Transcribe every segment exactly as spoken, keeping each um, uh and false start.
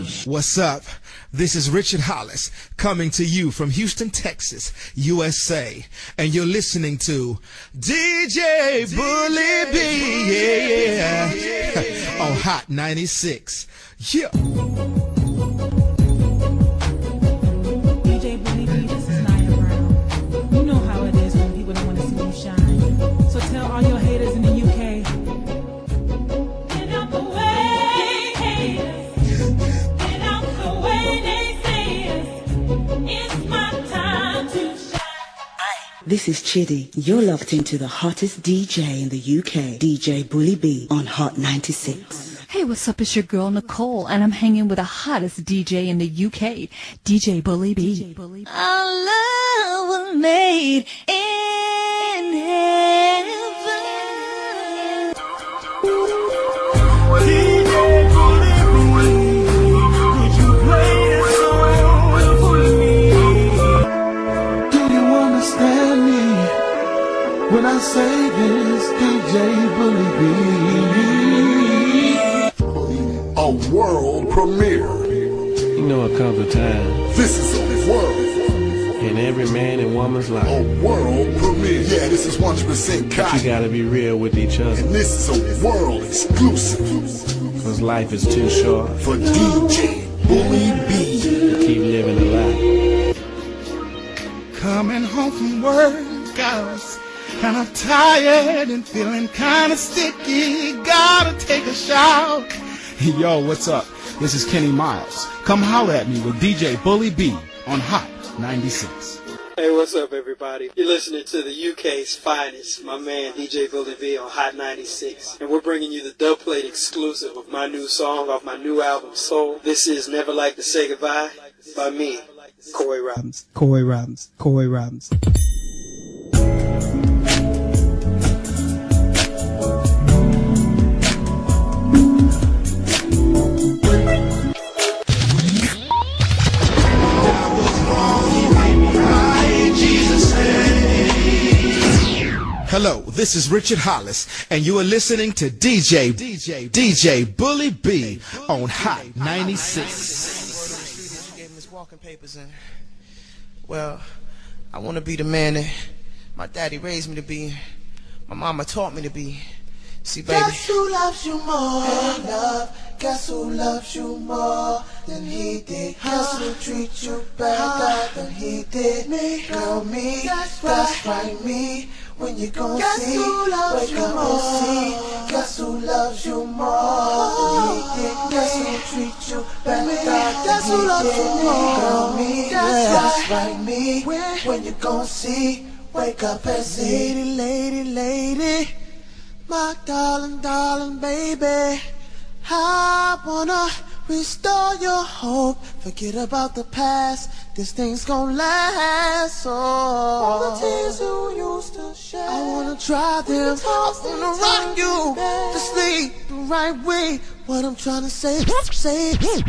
What's up? This is Richard Hollis coming to you from Houston, Texas, U S A. And you're listening to D J Bully B, yeah, yeah, on Hot ninety-six. Yeah. D J Bully B, this is Naya Brown. You know how it is when people don't want to see you shine. So tell all your haters in the U K, get out the way, haters. Get out the way, they say it's my time to shine. This is Chidi. You're locked into the hottest D J in the U K, D J Bully B on Hot ninety-six. Hey, what's up? It's your girl Nicole, and I'm hanging with the hottest D J in the U K, D J Bully B. D J Bully B. Our love was made in heaven. D J Bully B, could you play this song for me? Do you understand me when I say this, D J Bully B? A world premiere. You know it comes a time. This is a world. In every man and woman's life. A world premiere. Yeah, this is one hundred percent But cotton. you gotta be real with each other. And this is a world exclusive. Cause life is too short For D J Bully B. to keep living a lie. Coming home from work, I was kind of tired and feeling kind of sticky. Gotta take a shower. Yo, what's up? This is Kenny Miles. Come holler at me with D J Bully B on Hot ninety-six. Hey, what's up, everybody? You're listening to the U K's finest, my man D J Bully B on Hot ninety-six. And we're bringing you the dub plate exclusive of my new song off my new album, Soul. This is Never Like to Say Goodbye by me, Coy Robbins. Coy Robbins. Coy Robbins. Hello, this is Richard Hollis, and you are listening to D J D J D J Bully B on Hot ninety-six. Gave him his walking papers, and well, I want to be the man that my daddy raised me to be, my mama taught me to be. See, baby. Guess who loves you more than love? Guess who loves you more than he did? Guess who treats you better than he did? Me, girl, me. That's right, me. When you gon' see, wake up and see. Guess who loves you more than he did? Guess who treats you better than he did? Guess who loves you more? Girl, me. That's right, me. When you gon' see, wake up and see. Lady, lady, lady. My darling, darling baby, I wanna restore your hope. Forget about the past, this thing's gonna last. So all the tears you used to shed, I wanna dry them. I wanna rock you to sleep the right way. What I'm trying to say, say.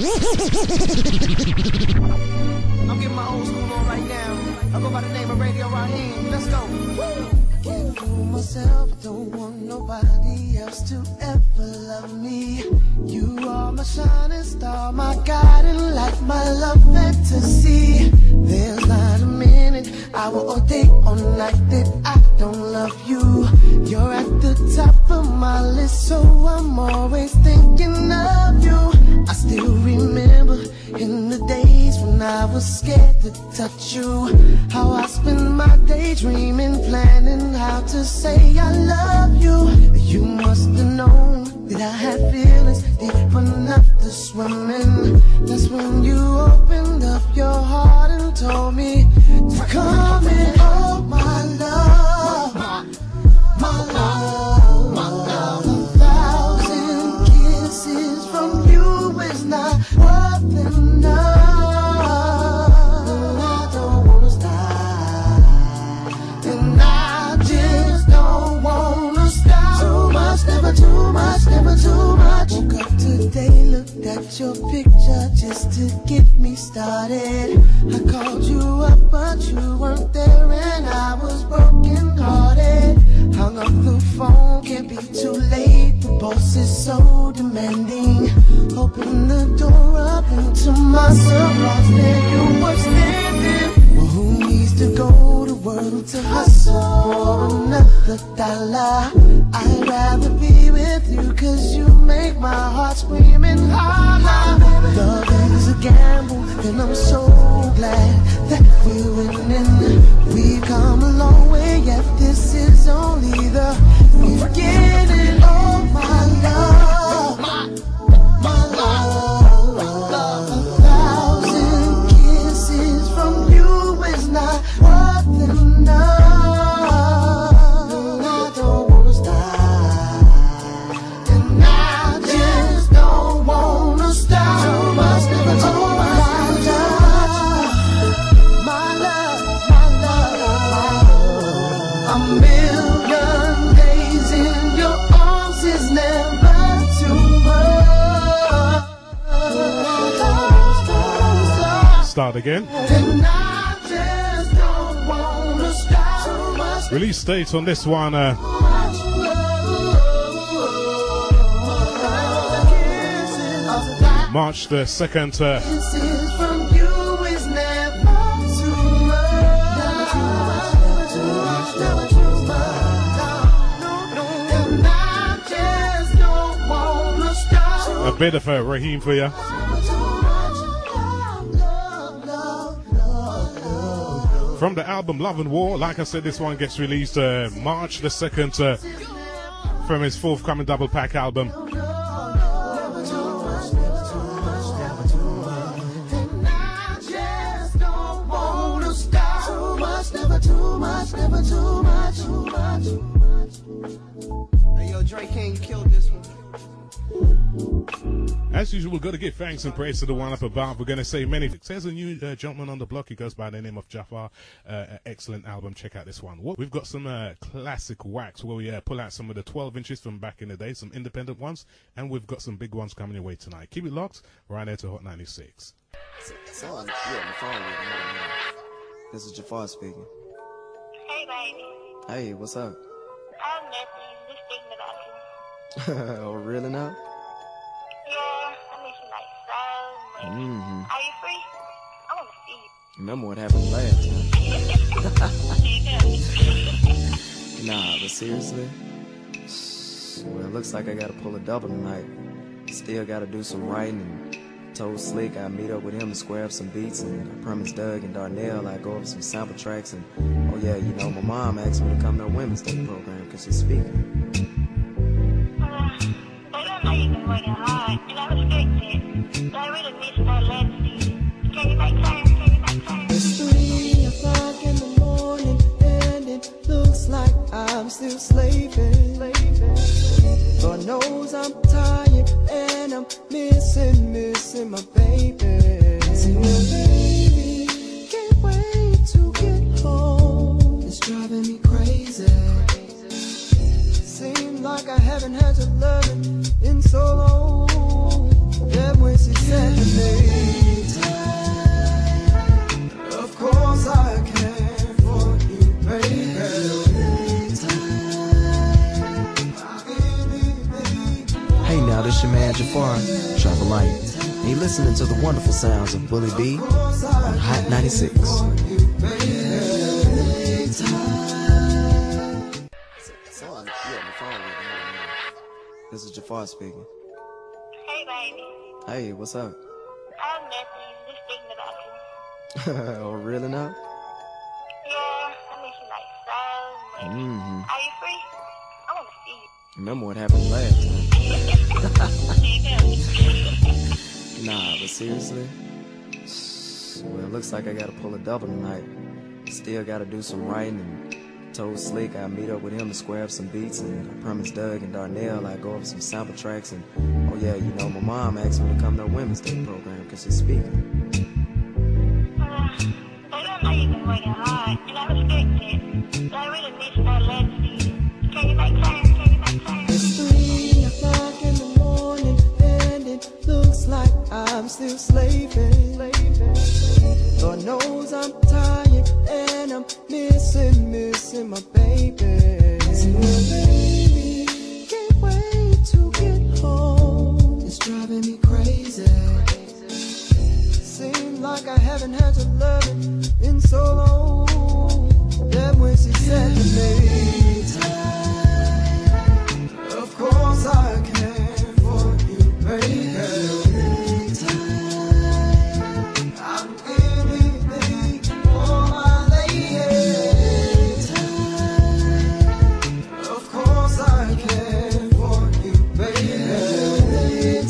I'm getting my old school on right now. I go by the name of Radio Raheem. Let's go. Can't fool myself, don't want nobody else to ever love me. You are my shining star, my guiding light, my love fantasy. There's not a minute, hour or day or night that I don't love you. You're at the top of my list, so I'm always thinking of you. I still remember in the days when I was scared to touch you, how I spent my day dreaming, planning how to say I love you. You must have known that I had feelings deep enough to swim in. That's when you opened up your heart and told me to come in. Oh, my love, my, my love, my love. A thousand kisses from you is not worth enough. Never too much, never too much. Woke up today, looked at your picture just to get me started. I called you up, but you weren't there, and I was broken hearted. Hung up the phone, can't be too late. The boss is so demanding. Open the door up and to my surprise, there you were standing. Well, who needs to go to work to hustle for another dollar? I'd rather be with you, cause you make my heart scream and holler. Love is a gamble, and I'm so glad that we're winning. We've come a long way, yet this is only the beginning. Oh, my love, my, my love, a thousand kisses from you is not worth enough. I don't wanna stop, and I just don't wanna stop. Too much, never too much. My love, my love, my love. A million days in your arms is never too much. Start again. And I just don't wanna stop. Too much. Release date on this one, uh, March the second. Uh, Kisses from you is never too much. Never too much, never too much. And I just don't wanna stop. a bit of a Raheem for you. From the album Love and War, like I said, this one gets released uh, March the second uh, from his forthcoming double pack album. Hey, yo, Drake King killed this one. As usual, we're going to give thanks and praise to the one up above. We're going to say many. There's a new uh, gentleman on the block. He goes by the name of Jafar. Uh, excellent album. Check out this one. We've got some uh, classic wax where we uh, pull out some of the twelve inches from back in the day, some independent ones, and we've got some big ones coming your way tonight. Keep it locked right here to Hot ninety-six. So, yeah, on the phone with me. This is Jafar speaking. Hey, baby. Hey, what's up? I'm nothing. Just thinking about you. Oh, really now? Yeah, I miss you like so much. Mm-hmm. Are you free? I want to see you. Remember what happened last time? Nah, but seriously? Well, it looks like I gotta pull a double tonight. Still gotta do some writing and told Slick I'd meet up with him and square up some beats, and I promised Doug and Darnell I'd go over some sample tracks, and oh yeah, you know, my mom asked me to come to her Women's Day program because she's speaking. Uh, they don't know you've been working hard, and I respect it. But I really miss that last season. Can you make time? Can you make time? It's three o'clock in the morning, and it looks like I'm still slaving. Lord knows I'm tired, and I'm missing, missing my baby. See my baby, can't wait to get home. It's driving me crazy. Seems like I haven't had to love it in so long. That when she said to me, of course I care for you, baby. Hey now, this your man Jafar, Travel Light. And you listening to the wonderful sounds of Bully B on Hot ninety-six. So, yeah, on the phone with me. This is Jafar speaking. Hey, baby. Hey, what's up? I'm nothing. Just thinking about you. Oh, really now? Yeah, I miss you like so much. Mm-hmm. Are you free? I want to see you. Remember what happened last time? Nah, but seriously? Well, it looks like I gotta pull a double tonight. Still gotta do some writing, and told Slick I'd meet up with him and square up some beats, and I promised Doug and Darnell I'd go over some sample tracks, and oh yeah, you know, my mom asked me to come to her Women's Day program because she's speaking. Uh, they don't know you've been working hard, and I respect it. But I really miss that last season. Can you make time? Can you make time? It's three o'clock in the morning, and it looks like I'm still slaving. Lord knows I'm tired, and I'm missing, missing my baby. See my baby, can't wait to get home. It's driving me crazy. like I haven't had to love it in so long. That when she said to me, of course I care for you, baby. I'm anything for my lady. Of course I care for you, baby.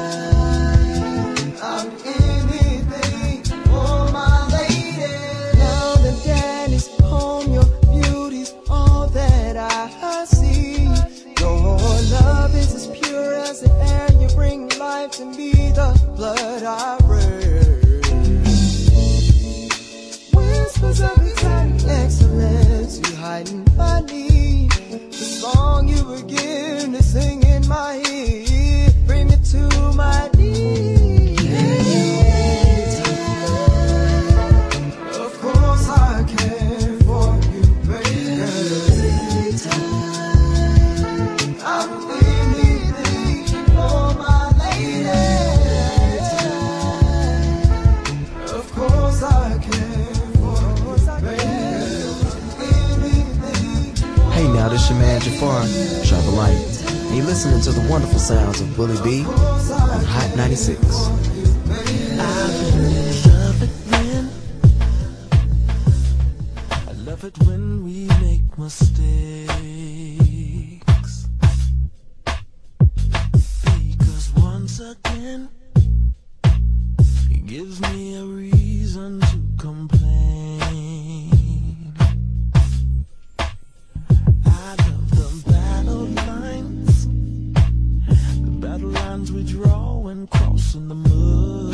I'm anything for my lady. Now that daddy's home, your beauty's all that I see. Your love is as pure as the air. You bring life to me, the blood I raise. Whispers of exotic excellence, you hiding my need. The song you begin to sing in my ear, bring it to my knees. Of course I care for you, baby. I'm anything for my lady. Of course I care for you, baby. Hey now, this your man Jafar, Travel Light. And you're listening to the wonderful sounds of Bully B on Hot ninety-six. I love it when we make mistakes, because once again it gives me a reason to complain. I love the battle lines, the battle lines we draw when crossing the mud.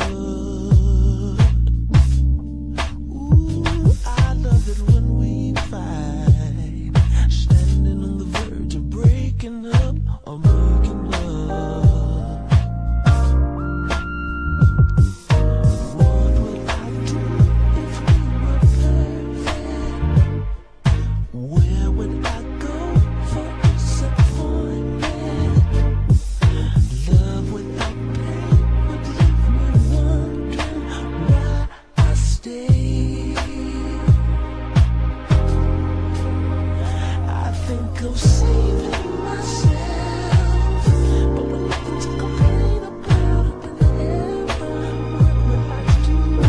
Ooh, I love it when we fight, standing on the verge of breaking up or making love. What would I do if we were perfect? Where would I go for disappointment? Love without pain would leave me wondering why I stay. I think of saving myself, but with nothing to complain about up in the air, what would I do?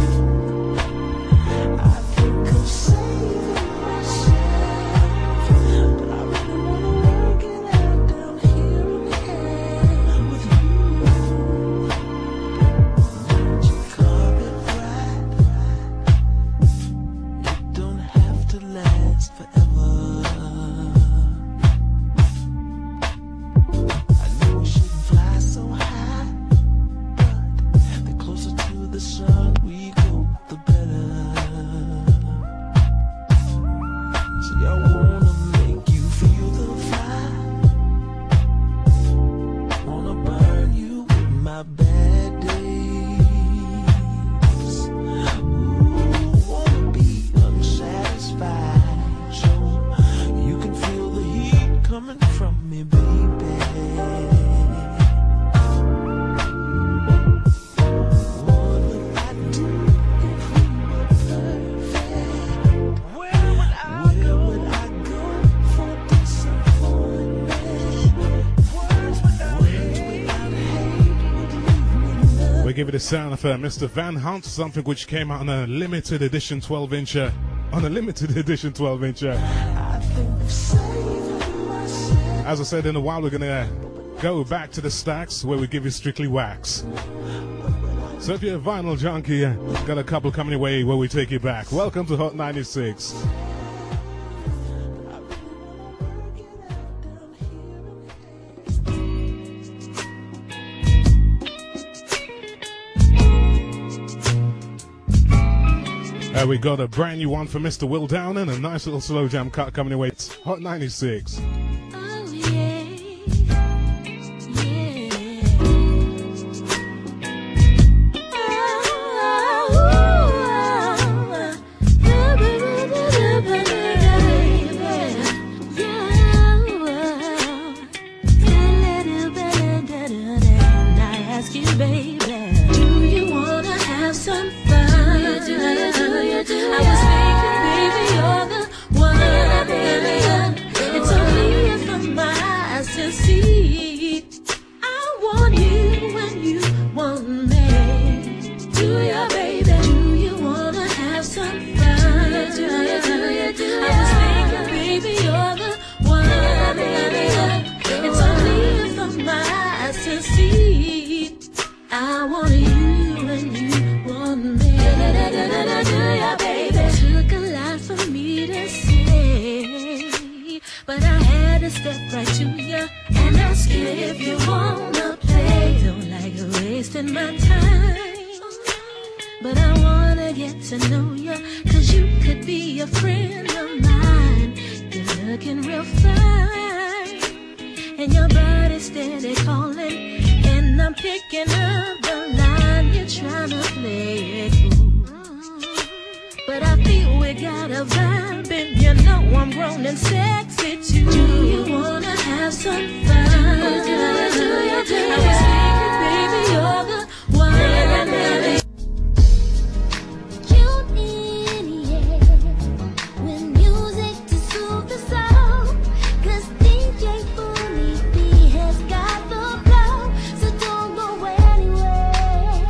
I think of saving myself, but I really wanna work it out down here in hell with you. Magic carpet ride, it don't have to last forever. I know we shouldn't fly so high, but the closer to the sun we go, the better. See, I wanna make you feel the fire, wanna burn you with my bad days. Ooh, wanna be unsatisfied, so you can feel the heat coming from me, baby. What would I do if we were perfect? Where would I go? Where would I go for disappointment? Words without hate would leave me numb. We give it a sound of uh, Mister Van Hunt, something which came out on a limited edition twelve incher. On a limited edition twelve incher. I think of saving myself. As I said, in a while we're gonna go back to the stacks where we give you strictly wax. So if you're a vinyl junkie, uh, got a couple coming your way where we take you back. Welcome to Hot ninety-six. Uh, we got a brand new one for Mister Will Down and a nice little slow jam cut coming your way. It's Hot ninety-six. Baby, do you wanna have some fun? play if you wanna play. Don't like wasting my time, but I wanna get to know you, cause you could be a friend of mine. You're looking real fine, and your body's steady calling, and I'm picking up the line. You're trying to play it cool, but I feel we got a vibe, and you know I'm grown and sexy too. Do you wanna have some fun? Do you, do you, do you? I was thinking, baby, you're the one. Baby. Tune in, yeah, with music to soothe the soul, cause D J Bully B has got the flow, so don't go anywhere.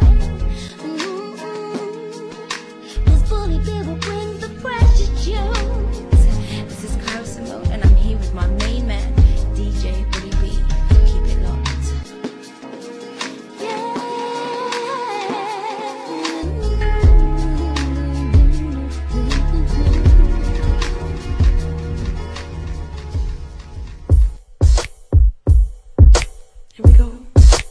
Mm-mm. Cause Bully B will bring the precious tunes. This is Carl Simone, and I'm here with my main man, D J Bully B. Keep it locked. Here we go.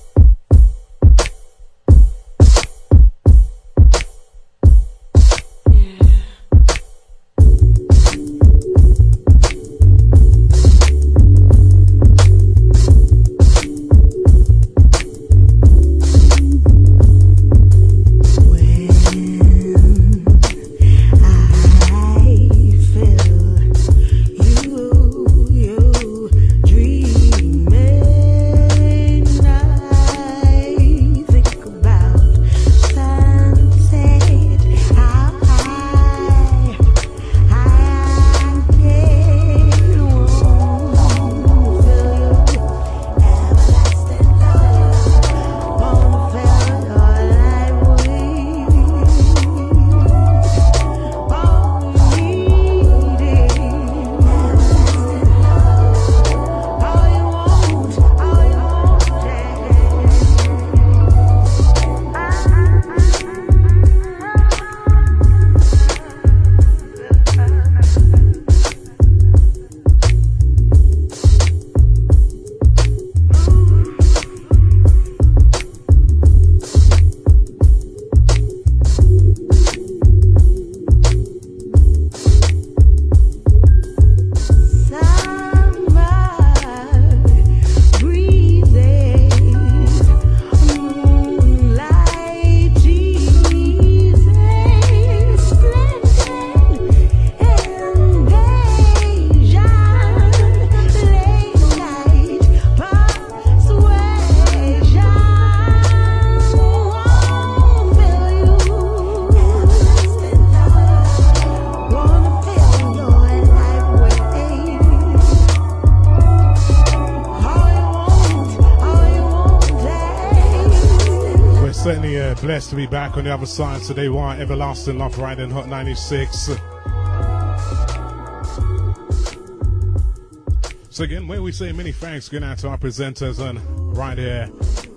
Certainly uh, blessed to be back on the other side today. One everlasting love right in Hot ninety-six. So again, when we say many thanks going out to our presenters and right here.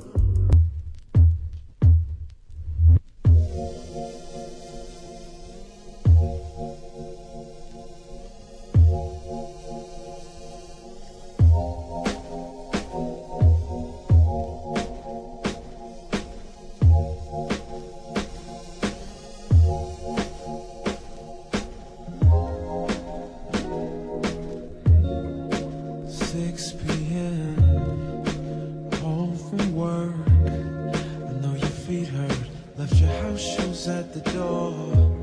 six p.m. home from work. I know your feet hurt. Left your house shoes at the door.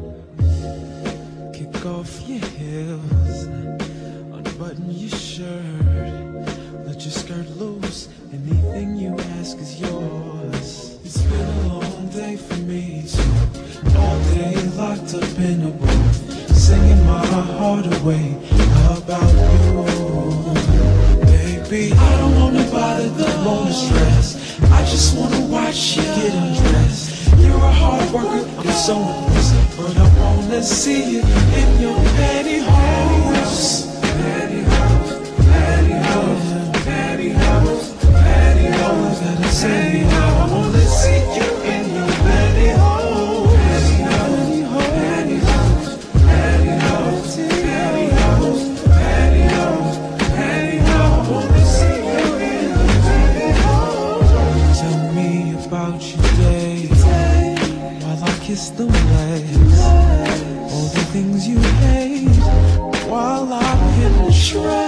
Kick off your heels, unbutton your shirt, let your skirt loose. Anything you ask is yours. It's been a long day for me too. All day locked up in a booth, singing my heart away about you. Baby, I don't wanna bother, don't wanna stress. I just wanna watch you get undressed. You're a hard worker, I'm so impressed, but I wanna see you in your pantyhose. Pantyhose, pantyhose, pantyhose, pantyhose. Gotta say, I wanna see you in your pantyhose. Pantyhose, pantyhose, pantyhose, pantyhose, pantyhose, pantyhose. I wanna see you in your pantyhose. kiss the wax, all the things you hate, while I'm in the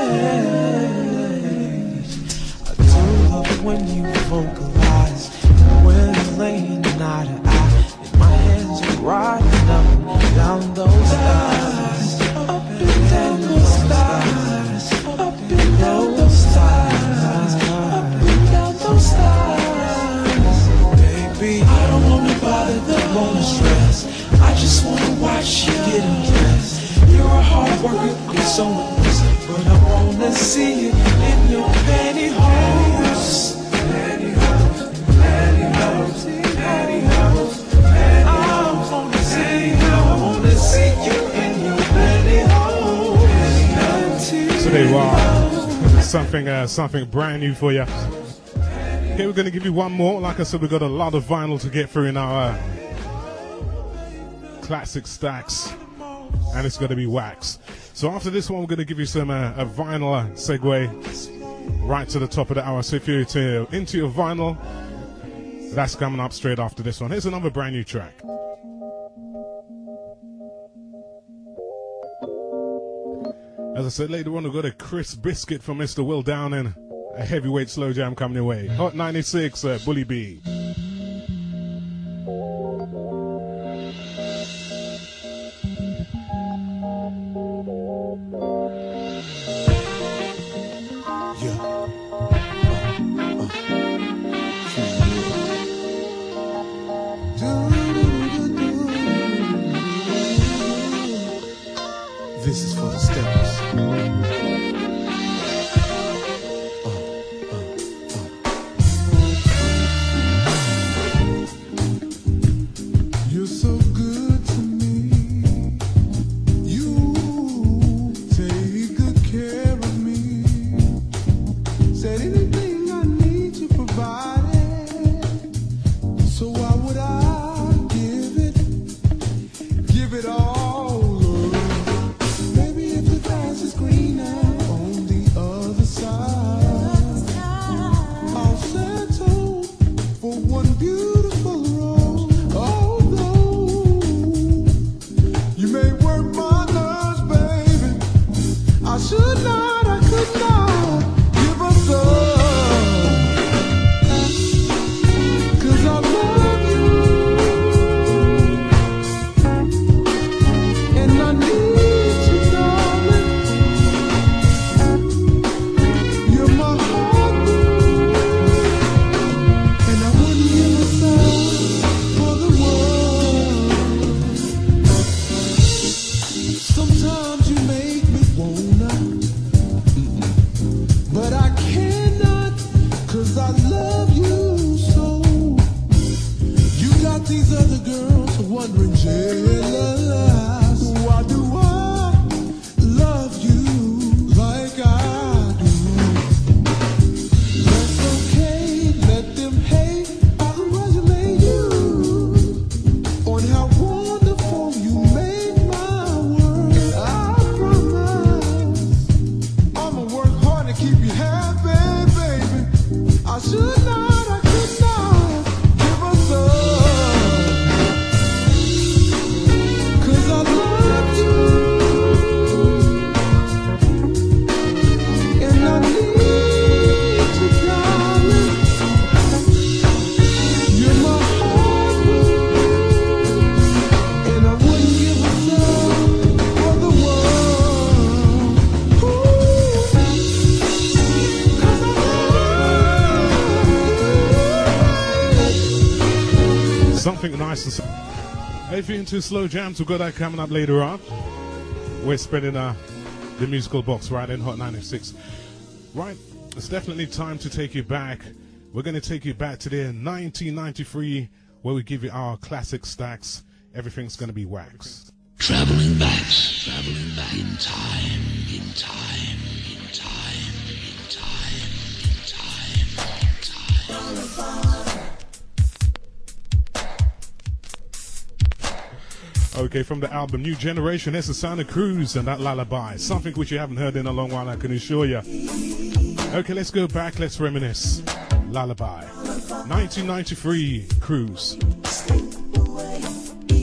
shreds. I do love when you vocalize, when we're laying eye to eye, and my hands are riding up and down those stairs, up and down those stairs, up and down those stairs, up and down those stairs. Baby, I don't wanna bother, don't wanna stress, I just wanna watch you get undressed. You're a hard worker, you're so impressive, but I wanna see you in your pantyhose. Pantyhose, pantyhose, pantyhose, pantyhose. I wanna see you, I wanna see you in your pantyhose. So there you are. Something, uh, something brand new for you. Okay, we're going to give you one more. Like I said, we've got a lot of vinyl to get through in our uh, classic stacks. And it's going to be wax. So after this one, we're going to give you some uh, a vinyl uh, segue right to the top of the hour. So if you're to, into your vinyl, that's coming up straight after this one. Here's another brand new track. As I said, later on, we've got a crisp biscuit from Mister Will Downing. A heavyweight slow jam coming your way. Hot ninety-six, uh, Bully B. This is for the steppers. You're so good to me. You take good care of me. Said anything I need you provided. So why would I give it? Give it all. Something nice and simple. If you're into slow jams, we've got that coming up later on. We're spreading uh, the musical box right in Hot ninety-six. Right, it's definitely time to take you back. We're going to take you back to the year nineteen ninety-three, where we give you our classic stacks. Everything's going to be wax. Traveling back, traveling back in time, in time, in time, in time, in time, in time. Okay, from the album New Generation, it's the sound of Cruise and that lullaby. Something which you haven't heard in a long while, I can assure you. Okay, let's go back, let's reminisce. Lullaby. nineteen ninety-three, Cruise. Step away.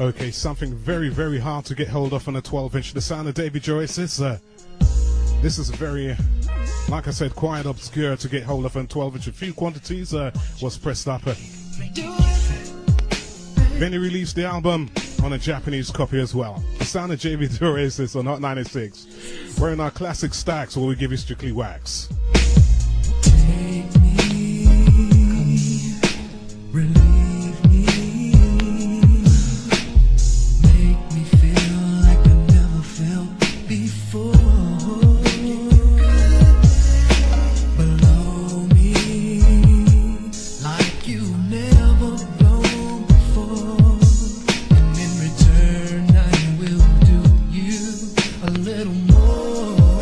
Okay, something very, very hard to get hold of on a twelve inch. The sound of Davy Joyce is, uh, this is very, like I said, quite obscure to get hold of on twelve inch. A few quantities uh, was pressed up. Uh. Then he released the album on a Japanese copy as well. The sound of Davy Joyce is on Hot ninety-six. We're in our classic stacks where we give you strictly wax. Relieve me, make me feel like I never felt before. Blow me like you never blown before. And in return I will do you a little more.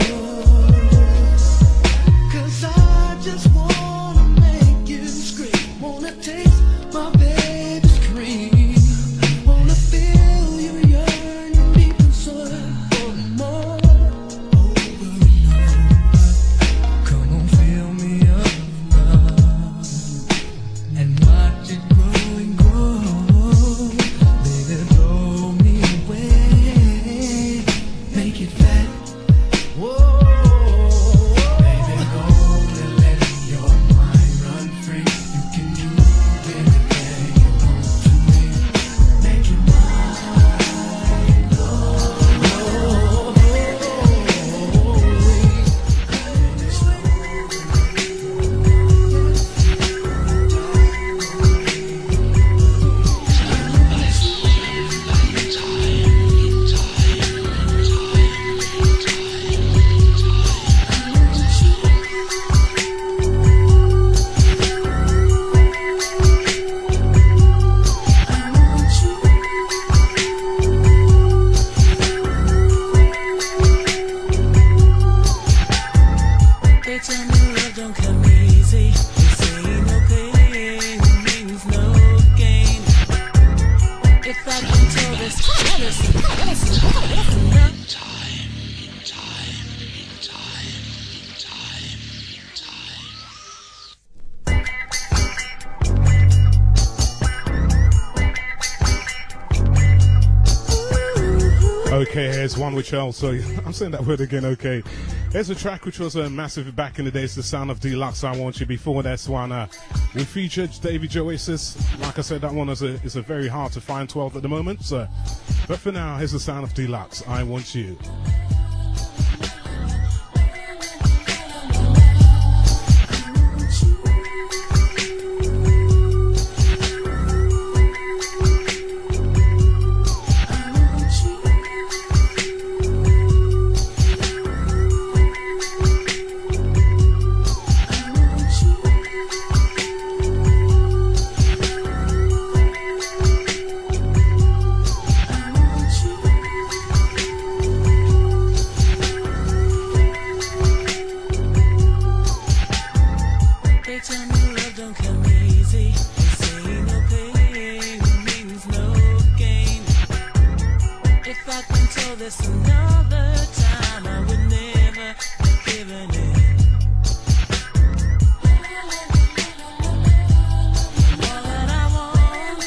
'Cause I just wanna make you scream, wanna taste my baby's cream, wanna feel you yearn deep inside for more, over and over. Come on, fill me up with love and watch it grow and grow. Baby, blow me away, make it fat. Whoa, baby, go and let your mind run free. You can do anything you want to me. Make it mine, Lord. They tell me love don't come easy. They say no pain means no gain. If I can tell this, this, this, this, Okay, here's one which also, I'm saying that word again, okay. Here's a track which was a uh, massive back in the days, the sound of Deluxe, I Want You. Before this one, uh, we featured Davy Joyce's. Like I said, that one is a, is a very hard to find twelve at the moment. So, but for now, here's the sound of Deluxe, I Want You. They tell me love don't come easy. They say no pain means no gain. If I can tell this another time, I would never have given in. All that I want,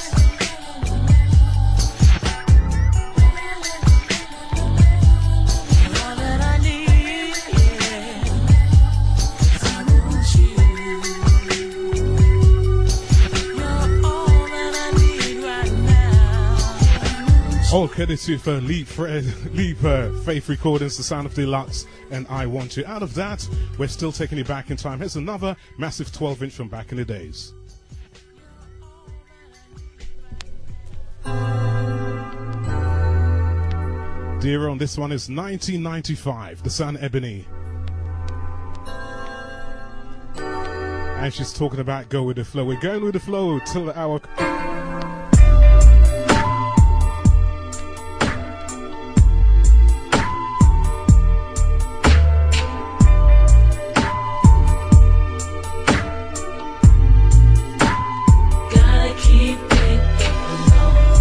all that I need, yeah. 'Cause I want you. All credit to for Leap, Fred, Leap uh, Faith Recordings, the sound of Deluxe, and I Want You. Out of that, we're still taking you back in time. Here's another massive twelve inch from back in the days. Dear on this one is nineteen ninety-five, the sound Ebony. And she's talking about go with the flow. We're going with the flow till the hour. Gotta keep it alone.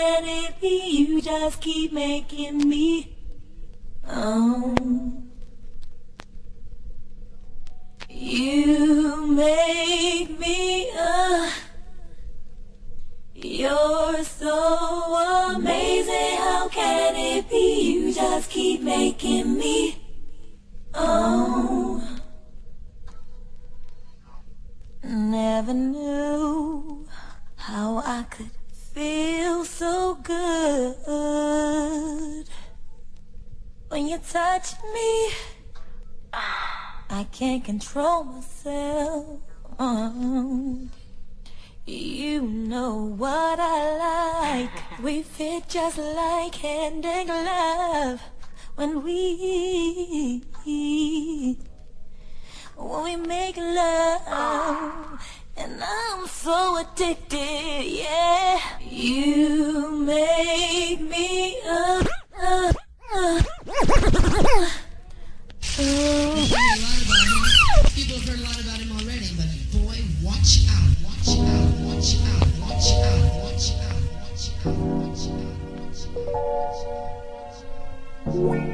can it be you just keep making me? Oh, you make me, uh, you're so amazing. How can it be you just keep making me? Oh, never knew how I could feel so good when you touch me. I can't control myself. Oh, you know what I like. We fit just like hand and glove when we when we make love. And I'm so addicted, yeah. You make me uh, uh, uh, uh. People have heard a lot about him already, but boy, watch out, watch out, watch out, watch out, watch out, watch out, watch out, watch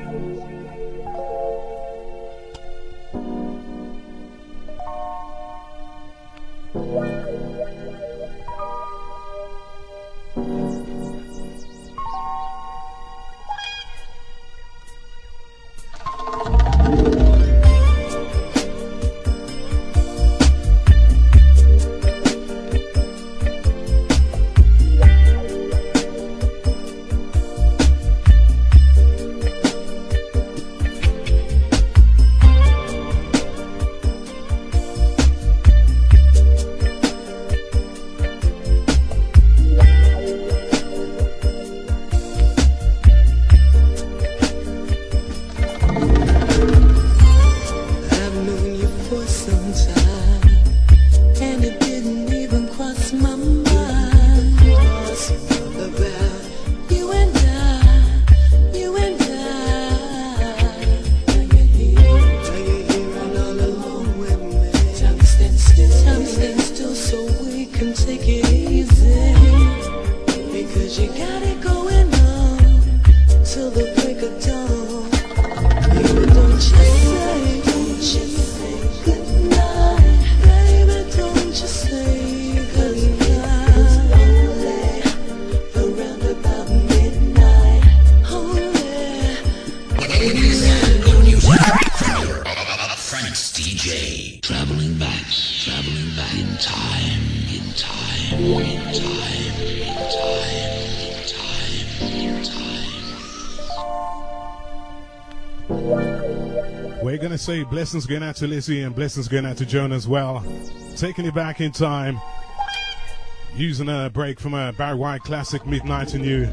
Say blessings going out to Lizzie and blessings going out to Joan as well. Taking it back in time, using a break from a Barry White classic, Midnight and You.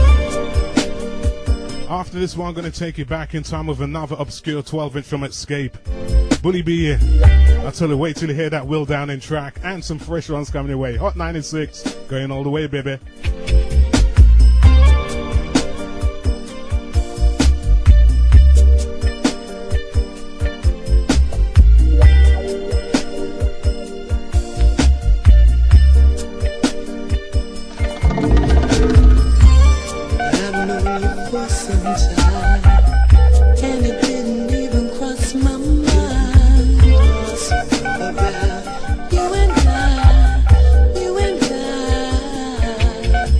After this one, I'm going to take it back in time with another obscure twelve inch from Escape. Bully B, I tell you, wait till you hear that Will Downing track and some fresh ones coming your way. Hot ninety-six, going all the way, baby. you and I, you and I.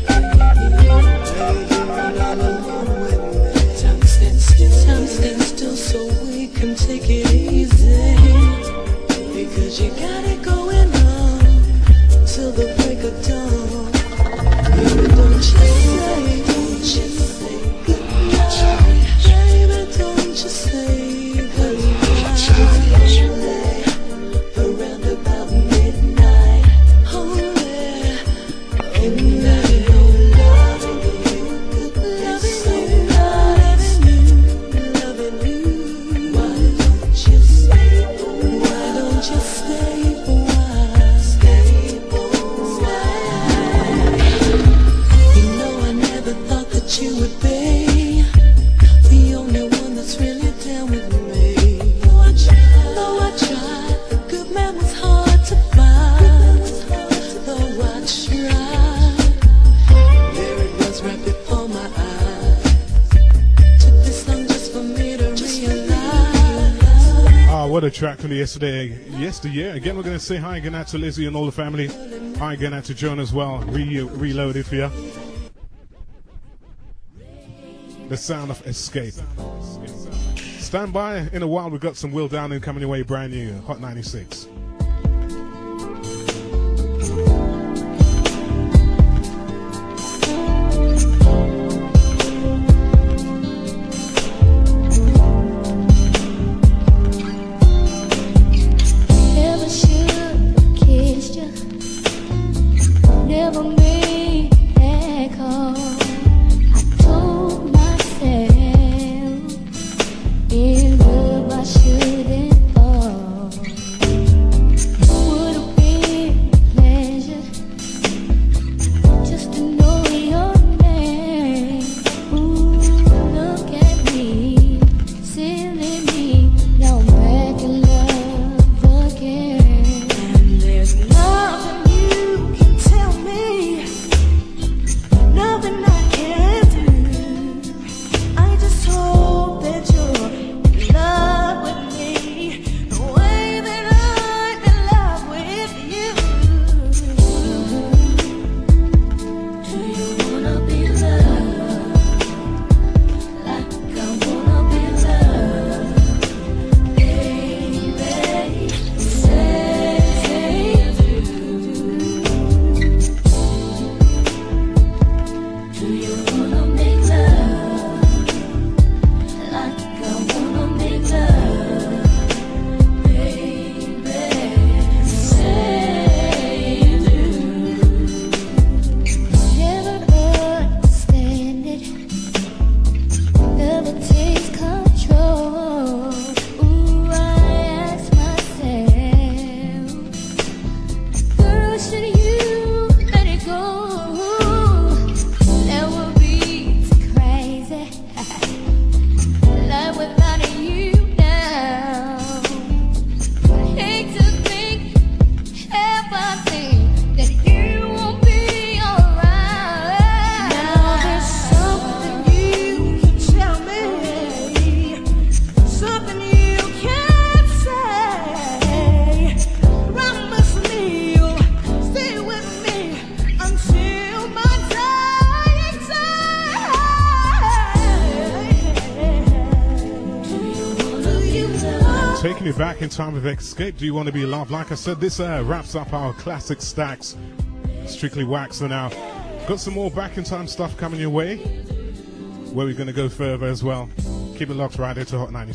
another track from the yesterday, yesteryear. Again, we're going to say hi again out to Lizzie and all the family. Hi again out to Joan as well. Re- reloaded for you. The sound of Escape. Stand by. In a while, we've got some Will Downing coming your way, brand new. Hot ninety-six. Never should have kissed you. Never made that call. I told myself in love I shouldn't fall. Would have been a pleasure just to know your name. Ooh, look at me, silly me. Now I'm back in love again. And there's nothing you can tell me, nothing I can do. I just hope that you're in love with me the way that I'm in love with you. Do you wanna be loved like I wanna be loved, baby? Say you do. Do you wanna make love like I wanna make love, baby? Say you do. Never understand it. Never takes control. Ooh, I ask myself, girl, should you let it go? That would be too crazy. Life without you now. I hate to think, ever think that you won't be around. Now there's something you can tell me, something you can say. Promise me you'll stay with me until my dying day. Taking you back in time with Escape. Do you want to be loved? Like I said, this uh, wraps up our classic stacks. Strictly Wax for now. Got some more back in time stuff coming your way, where we're going to go further as well. Keep it locked right here to Hot ninety-six.